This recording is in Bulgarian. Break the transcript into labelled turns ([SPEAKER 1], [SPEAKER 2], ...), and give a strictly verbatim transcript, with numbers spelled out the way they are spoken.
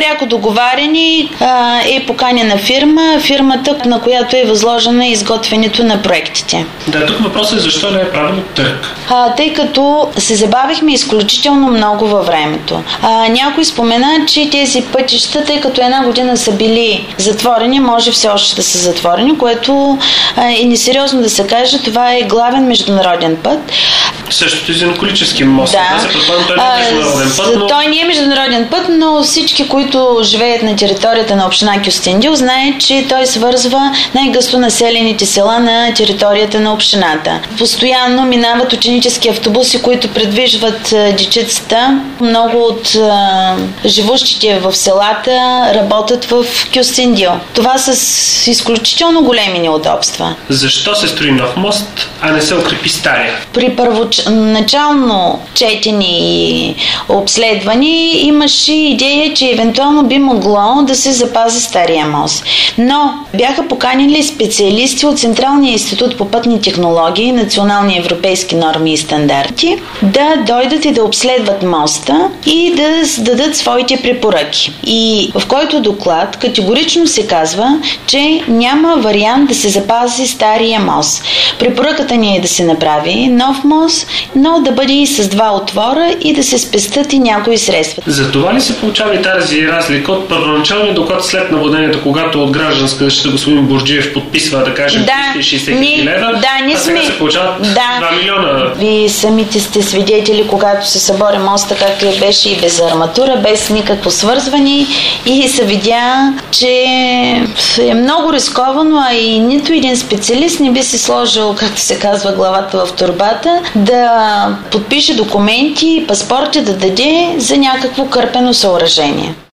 [SPEAKER 1] пряко договаряне а, е поканена фирма, фирмата, на която е възложена изготвянето на проектите.
[SPEAKER 2] Да, тук въпросът е защо не е правилно търг.
[SPEAKER 1] А, тъй като се забавихме изключително много във времето. А, някой спомена, че тези пътища, тъй като една година са били затворени, може все още да са затворени, което а, е несериозно да се каже, това е главен международен път.
[SPEAKER 2] Същото и за Николически мост.
[SPEAKER 1] Да.
[SPEAKER 2] Да, се предполагам, той не е международен път, но...
[SPEAKER 1] Той не е международен път, но всички, които живеят на територията на община Кюстендил, знаят, че той свързва най-гъсто населените села на територията на общината. Постоянно минават ученически автобуси, които предвижват дечицата. Много от а, живущите в селата работят в Кюстендил. Това са с изключително големи неудобства.
[SPEAKER 2] Защо се строи нов мост, а не се укрепи стария?
[SPEAKER 1] При първоначално четене и обследване имаше идея, че евентуално би могло да се запази стария мост. Но бяха поканили специалисти от Централния институт по пътни технологии, национални европейски норми и стандарти да дойдат и да обследват моста и да дадат своите препоръки. И в който доклад категорично се казва, че няма вариант да се запази стария мост. Препоръката ни е да се направи нов мост, но да бъде и с два отвора и да се спестят и някои средства.
[SPEAKER 2] За това ли се получава и тази разлика от първоначалния доклад след наводнението, когато от гражданска защита господин Бурджиев подписва, да кажем,
[SPEAKER 1] да,
[SPEAKER 2] триста и шейсет хиляди лева,
[SPEAKER 1] да,
[SPEAKER 2] а сега
[SPEAKER 1] сме...
[SPEAKER 2] се получават
[SPEAKER 1] да.
[SPEAKER 2] два милиона?
[SPEAKER 1] Вие самите сте свидетели, когато се събори моста, както беше и без арматура, без никакво свързване и се видя, че е много рисковано, а и нито един специалист не би се сложил, както се казва, главата в торбата, да подпише документи, паспорти да даде за някакво кърпено съоръжение.